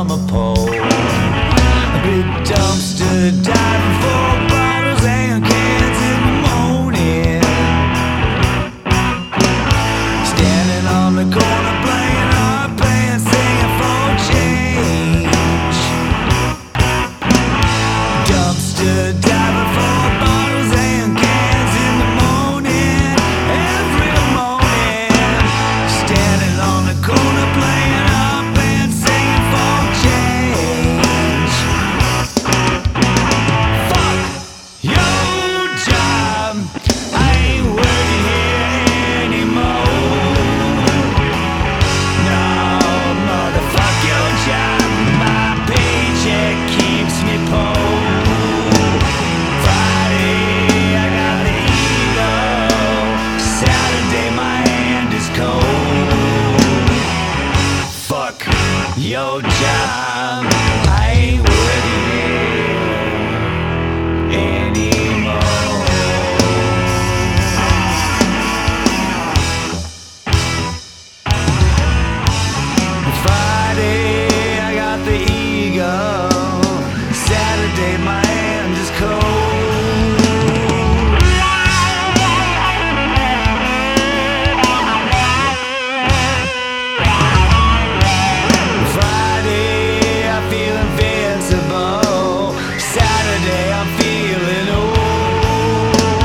from a pole. A big dumpster diving for bottles and cans in the morning. Standing on the corner playing our band, singing for change. Dumpster diving for bottles and cans in the morning. Every morning. Standing on the corner playing our band, singing for change. Fuck your job, I ain't working here anymore. No, motherfuck your job, my paycheck keeps me poor. Friday, I got the ego. Saturday, my hand is cold. Fuck your job, I ain't working here anymore. Friday, I got the ego. Saturday, my hand is cold. Friday, I feel invincible. Saturday, I'm feeling old.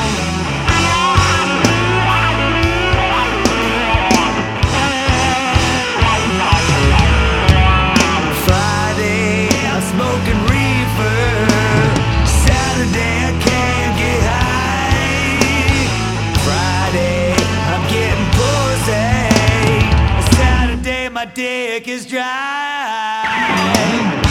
Friday, I'm smoking reefer. Saturday, I can't get high. Friday, I'm getting pussy. Saturday, my dick is dry.